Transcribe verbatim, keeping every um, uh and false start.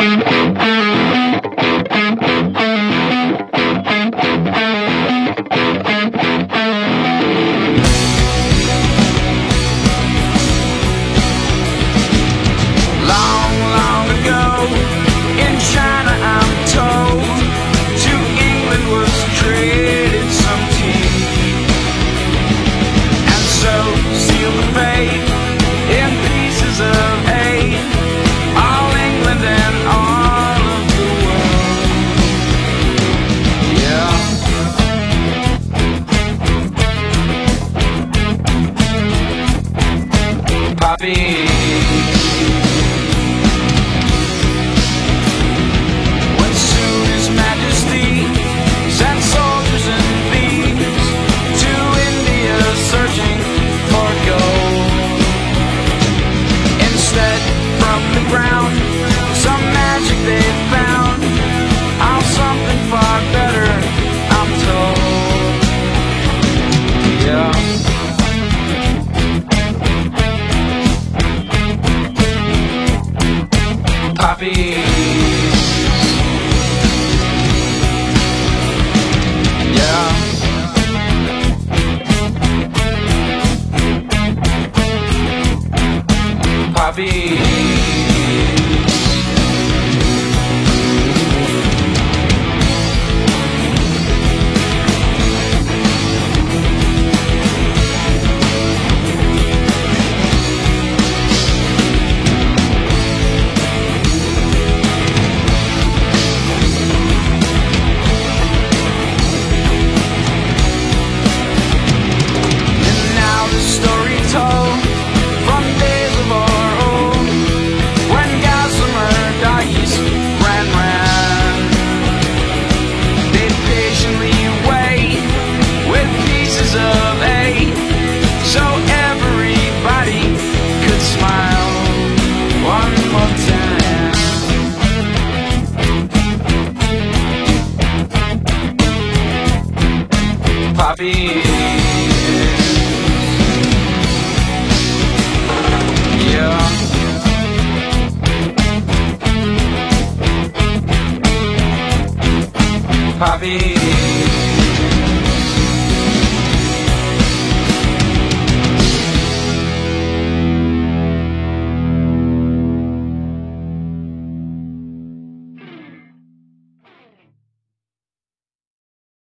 When soon His Majesty sent soldiers and thieves to India searching for gold. Instead, from the ground, some magic they found. Oh, something far better, I'm told. Yeah. Poppies. Yeah. Poppies. Poppies. Yeah. Poppies.